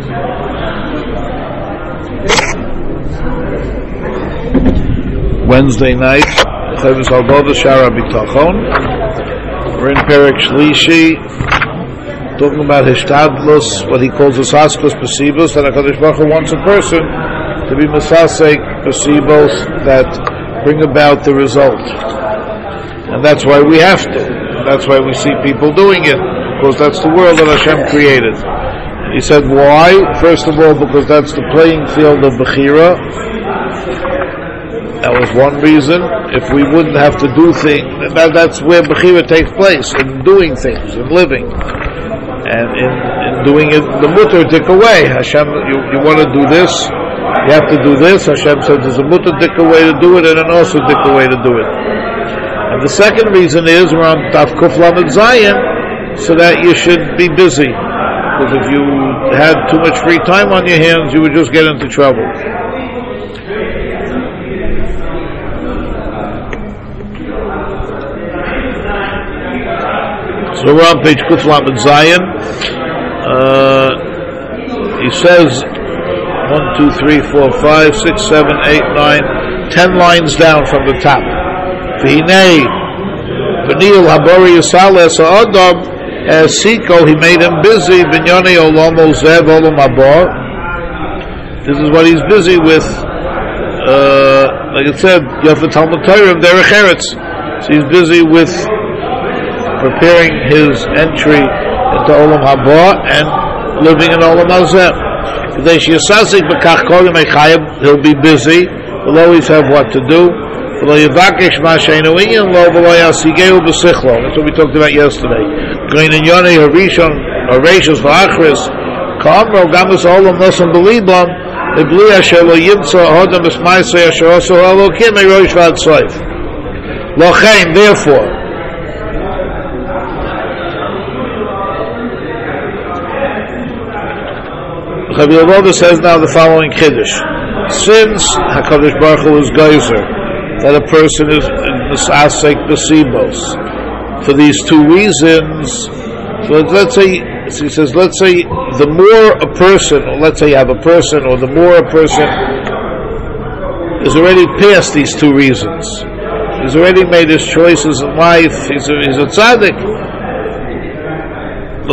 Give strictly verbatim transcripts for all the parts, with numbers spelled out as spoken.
Wednesday night, Chavis Halboda Shara B'Tachon. We're in Perek Shlishi, talking about Hishtadlus, what he calls Asaskus Pesibos, that HaKadosh Baruch Hu wants a person to be Masasek Pesibos that bring about the result. And that's why we have to. That's why we see people doing it, because that's the world that Hashem created. He said, why? First of all, because that's the playing field of Bechira. That was one reason. If we wouldn't have to do things, that, that's where Bechira takes place, in doing things, in living. And in, in doing it, the mutter dik away. Hashem, you, you want to do this, you have to do this. Hashem says there's a mutter dik away to do it, and an also dik away to do it. And the second reason is, we're on Tav Kuf Lamed Zayin, so that you should be busy. Because if you had too much free time on your hands, you would just get into trouble. So we're on page Kuf Lamed Zayin. Uh, he says one, two, three, four, five, six, seven, eight, nine, ten lines down from the top. V'hinei v'nil habori yisal es ha'adam as siko, he made him busy. V'nyoni olamo zev olam haba. This is what he's busy with. Uh, like it said, Yafet Talmud Torah derech eretz. So he's busy with preparing his entry into Olam Haba and living in Olam Hazeh. He'll be busy. He'll always have what to do. That's what we talked about yesterday. Therefore, Rabbi Yehuda says now the following Kiddush. Since HaKadosh Baruch Hu is geyser, that a person is Masasek Besibos, for these two reasons, so let's say, so he says, let's say the more a person, or let's say you have a person, or the more a person is already past these two reasons. He's already made his choices in life, he's a, he's a tzaddik. If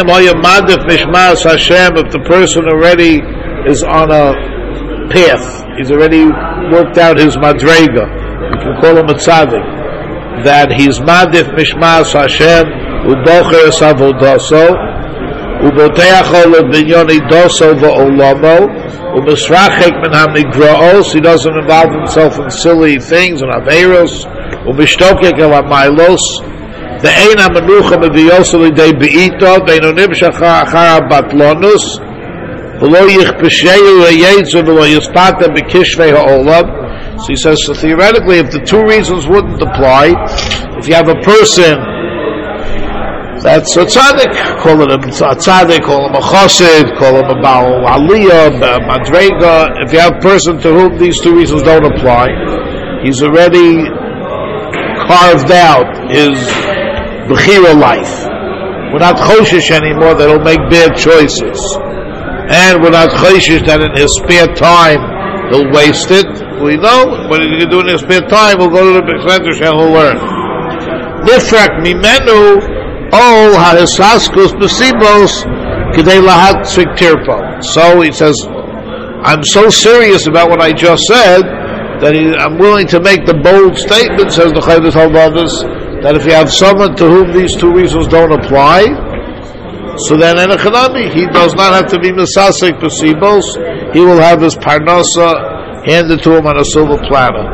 the person already is on a path, he's already worked out his madrega, you can call him a tzaddik, that he's madif mishmas Hashem udocher es avodaso uboteach ol binyoni doso va'olamo umisrachek min hamigraos, he doesn't involve himself in silly things and aveiros umistokek el amailos. The Eina Menucha Mediyosel Idei Beito Beino Nimshacha Achara Batlonus V'lo Yichpesheyu Yeyetzu V'lo Yispata B'Kishvei Ha'olam. So he says, so theoretically, if the two reasons wouldn't apply, if you have a person that's a tzaddik, call it a tzaddik, call him a chassid, call him a Baal Aliyah, a Madrega, if you have a person to whom these two reasons don't apply, he's already carved out his Bechira life. We're not choshish anymore that he'll make bad choices. And we're not choshish that in his spare time he'll waste it. We know what he can do in his spare time, we'll go to the Beit Medrash and he'll learn. Nifrak mimenu ol ha'hisaskus besibos k'dei lahatzik tirpo. So he says, I'm so serious about what I just said that he, I'm willing to make the bold statement, says the Chavis Halvadas, that if you have someone to whom these two reasons don't apply, so then in a Chanami, he does not have to be Mesasek Pesibos, he will have his Parnasa handed to him on a silver platter.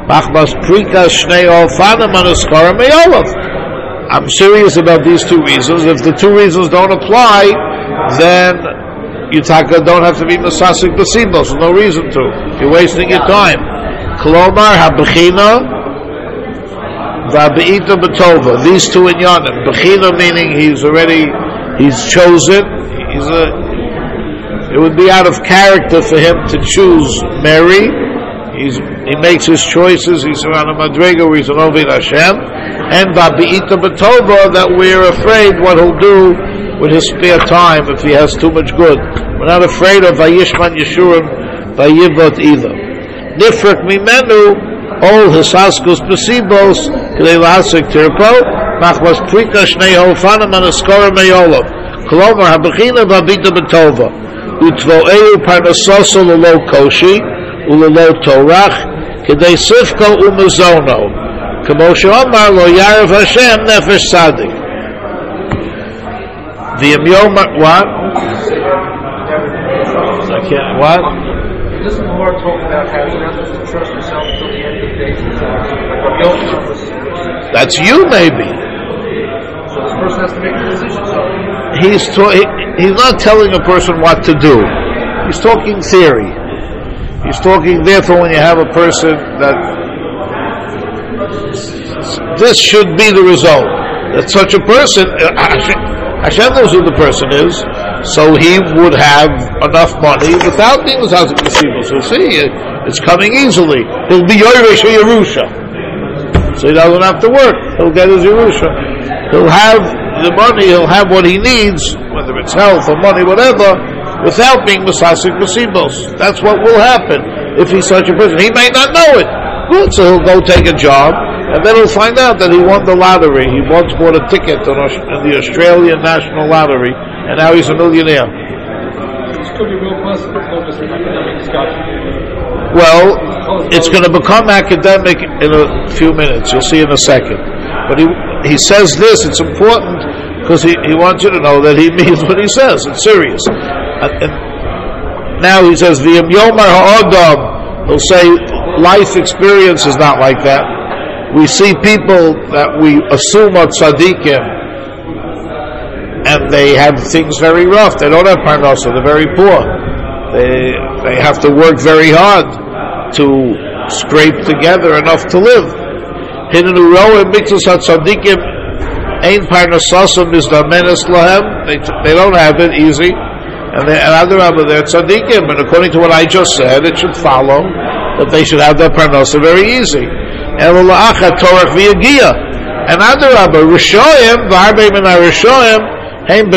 I'm serious about these two reasons. If the two reasons don't apply, then you don't have to be Mesasek Pesibos, there's no reason to. You're wasting your time. Kolomar habechina v'abeita b'tova. These two in Yanim. Bechina meaning he's already, he's chosen. He's a. It would be out of character for him to choose Mary. He's he makes his choices. He's around a madrega where he's an Ovid Hashem. And v'abeita b'tova, that we're afraid what he'll do with his spare time if he has too much good. We're not afraid of Vayishman Yeshurim Vayivot either. Nifrak Mimenu, all Hisaskus Pesibos, K'dei L'Hasik Tirpo, Machmas Prika Shnei Hofanam Anaskora Meyolov, Kolomar Habachina Vavita Betova, Utvoeu Parnasoso Lolo Koshi, Ulolo Torach, K'dei Sifko Umazono, K'moshe Omar Lo Yarav Hashem Nefesh Sadik. The Yom what? I can't, what? Doesn't the Lord talk about how you're not supposed to trust yourself until the end of the days? Like That's you, maybe. So this person has to make the decision. So He's ta- he, he's not telling a person what to do. He's talking theory. He's talking, therefore, when you have a person that this should be the result. That such a person, Hashem knows who the person is, so he would have enough money without being Zazik Yeshiva. So see, it's coming easily. He'll be Yoresh Yerusha. So he doesn't have to work. He'll get his Yerusha. He'll have the money, he'll have what he needs, whether it's health or money, whatever, without being Masasik Masibos. That's what will happen if he's such a person. He may not know it. Good, so he'll go take a job, and then he'll find out that he won the lottery. He once bought a ticket in the Australian National Lottery, and now he's a millionaire. this could be real possible. Just an academic discussion. Well, it's going to become academic in a few minutes. You'll see in a second. But he he says this. It's important because he, he wants you to know that he means what he says. It's serious. And, and now he says, "V'yem yomar ha'adam." He'll say, life experience is not like that. We see people that we assume are tzaddikim, and they have things very rough. They don't have parnasa. They're very poor. They they have to work very hard to scrape together enough to live. Hidden uroim mitzvos hatzaddikim ein parnasasam is damenes lahem. They they don't have it easy, and they, and other rabbi they're tzaddikim. And according to what I just said, it should follow that they should have their parnasa very easy. And la'achat torach v'yagia. And other rabbi rishoyim v'arbei min harishoyim. We don't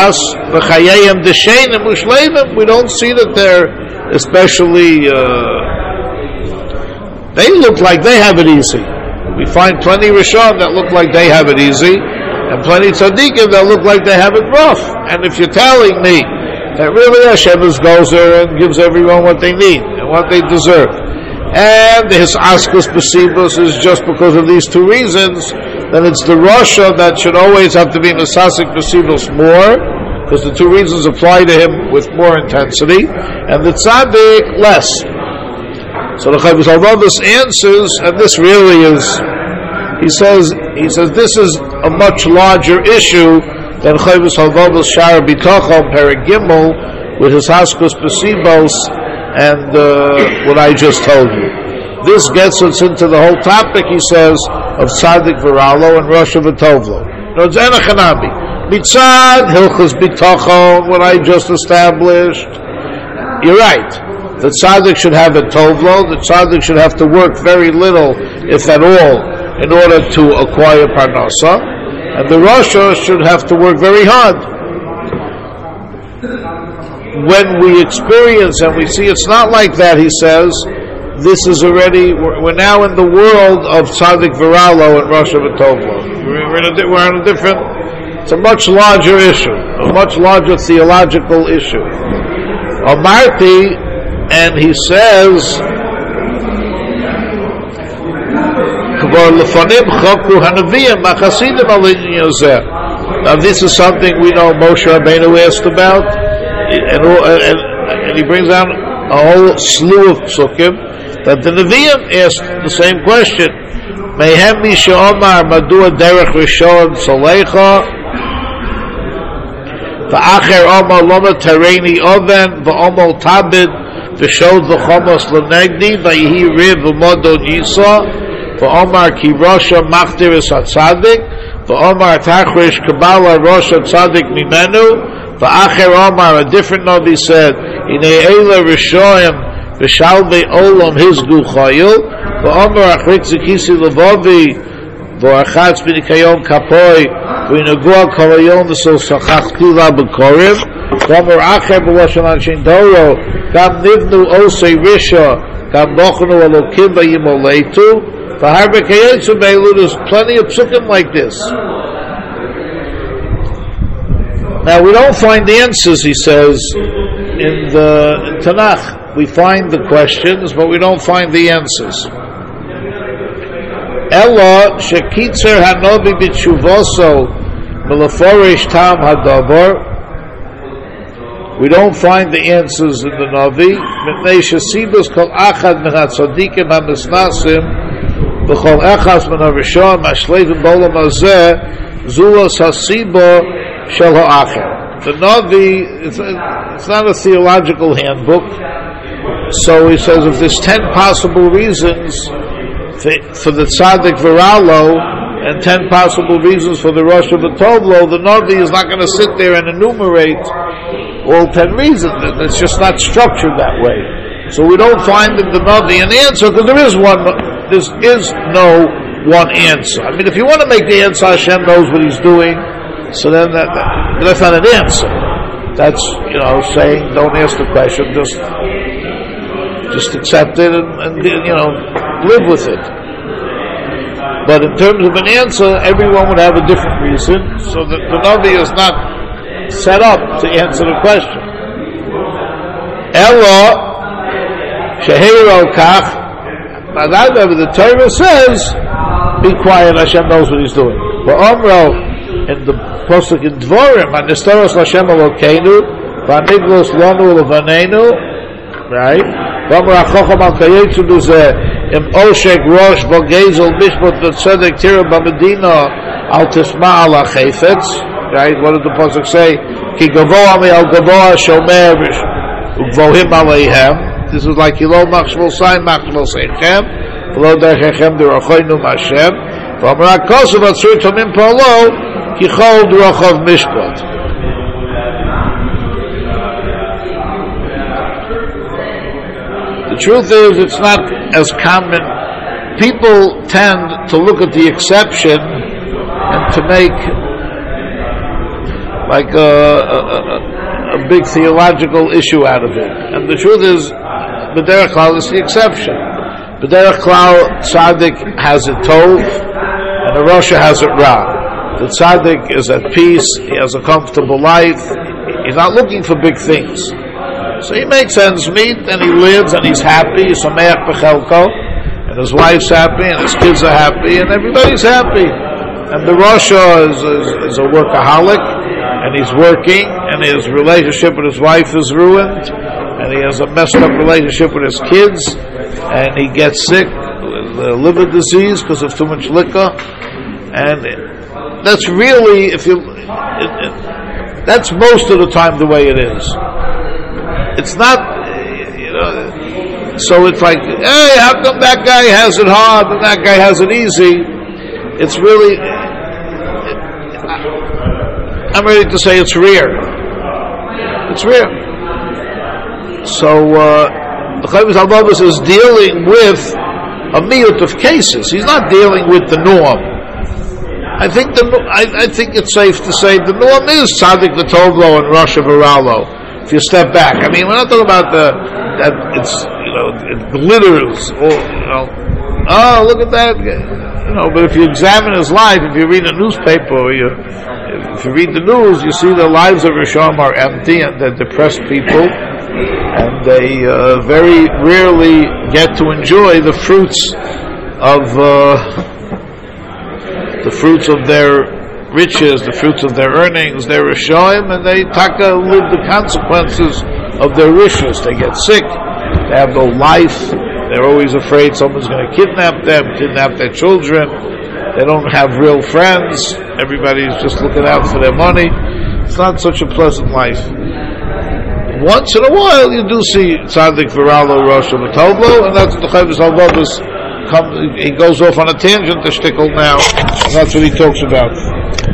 see that they're especially, uh, they look like they have it easy. We find plenty Rishon that look like they have it easy, and plenty Tzaddikim that look like they have it rough. And if you're telling me that really Hashem goes there and gives everyone what they need and what they deserve, and his askus besibus is just because of these two reasons, then it's the Rasha that should always have to be Nasasik besibus more, because the two reasons apply to him with more intensity, and the Tzaddik less. So the Chavis Halvados answers, and this really is, he says, he says this is a much larger issue than Chavis Halvados Shara B'Tachon Perek Gimel with his askus besibus and uh, what I just told you. This gets us into the whole topic, he says, of Tzaddik V'Ralo and Rosh V'Tovlo. No, it's Enochanami. Mitzad, Hilchos B'Tachon, what I just established. You're right. The Tzaddik should have a Tovlo. The Tzaddik should have to work very little, if at all, in order to acquire Parnasa. And the Rasha should have to work very hard. When we experience and we see it's not like that, he says, this is already, we're, we're now in the world of Tzaddik V'Ralo and Rosh V'Tovlo. We're, in a, we're on a different, it's a much larger issue, a much larger theological issue. Amarti, and he says, now this is something we know Moshe Rabbeinu asked about, and, and, and he brings down a whole slew of psukim that the Nevi'im asked the same question. Mehem Misha Omar Madua Derech Rishon Solecha V'acher Omar Loma Tereni Oven V'omol Tabid V'shod V'chomos L'negdi V'yihi Riv V'modod Yisa V'omar Ki Rosha Machtir Es HaTzadik V'omar Tachrish Kabbalah Rosha Tzadik Mimenu V'acher Omar, a different Navi said, Inei Eila Rishoyim V'shalvei Olam Hizgu Chayil V'omar Achrik Zikisi Levovi V'achatz B'nikayom Kapoi V'inagua Kolayon V'sol Shachach Kula B'korim Gomer acher b'lashon anshin Toro, gam nivnu osei risha, gam bochnu elokim v'yimoleitu, v'harbe kayetzu beilu. There's plenty of psukim like this. Now we don't find the answers, he says, in the in Tanakh. We find the questions, but we don't find the answers. Ella shekitzer hanovi b'tshuvoso melaforish tam hadabar. We don't find the answers in the Navi. Mipnei shesibos kol achad min hatzadikim hamisnasim v'chol echas min harishon mashleivim b'olam hazeh zulos hasibo shel ha'acher. The Navi, it's, it's not a theological handbook. So he says if there's ten possible reasons for, for the tzaddik v'ralo and ten possible reasons for the Rosh of the Tovlo, the Navi is not going to sit there and enumerate all ten reasons. It's just not structured that way. So we don't find in the Navi an answer, because there is one, there is no one answer. I mean, if you want to make the answer, Hashem knows what He's doing, so then that, that, that's not an answer. That's, you know, saying, don't ask the question, just just accept it and, and, you know, live with it. But in terms of an answer, everyone would have a different reason, so that the Navi is not set up to answer the question. Ella, Shehiro Kach, however, the Torah says, be quiet, Hashem knows what He's doing. But Omro, in the Pasuk in Dvorim, Anistoros Hashem Elokeinu, Vaniglos Lonu Levanenu, right? V'amar HaChocham Al Kayetzu B'zeh, Im Oshek Rosh V'gezel Mishpot V'tzedek Tira B'Medina Al Tisma Al HaChefetz, right? What did the Pasuk say? Ki Gavoa Mi Al Gavoa Shomer V'vohim Aleihem. This is like Hilo Machshvol Sai Machshvol Seichem V'lo Derechechem D'Rachoinu Mashem V'amar HaKosav Atzur Tomim Polo Ki Chol D'Rochov Mishpot. The truth is, it's not as common. People tend to look at the exception and to make like a, a, a big theological issue out of it. And the truth is, B'derech Klal is the exception. B'derech Klal, Tzaddik has it tov, and the Rasha has it ra. The Tzaddik is at peace, he has a comfortable life, he's not looking for big things. So he makes ends meet, and he lives, and he's happy, he's sameach b'chelko, and his wife's happy, and his kids are happy, and everybody's happy. And the Rasha is, is, is a workaholic, and he's working, and his relationship with his wife is ruined, and he has a messed up relationship with his kids, and he gets sick with uh, liver disease because of too much liquor, and that's really, if you, it, it, that's most of the time the way it is. It's not, you know, so it's like, hey, how come that guy has it hard and that guy has it easy? It's really, it, I'm ready to say it's rare. It's rare. So, uh, the Chavis Al-Babas is dealing with a miyut of cases. He's not dealing with the norm. I think the, I, I think it's safe to say the norm is Tzaddik the Tovlo and Rosh V'ralo. If you step back, I mean, we're not talking about the that it's, you know, it glitters, or, you know, oh, look at that, you know. But if you examine his life, if you read a newspaper, or you, if you read the news, you see the lives of Rishon are empty, and they're depressed people, and they uh, very rarely get to enjoy the fruits of uh, the fruits of their riches, the fruits of their earnings. They're Rishoim, and they taka live the consequences of their riches. They get sick, they have no life, they're always afraid someone's going to kidnap them, kidnap their children, they don't have real friends, everybody's just looking out for their money. It's not such a pleasant life. Once in a while you do see Tzaddik V'ralo Rosh V'tovlo, and that's what the Chavis Al-Babas comes, he goes off on a tangent to shtickle now, and that's what he talks about.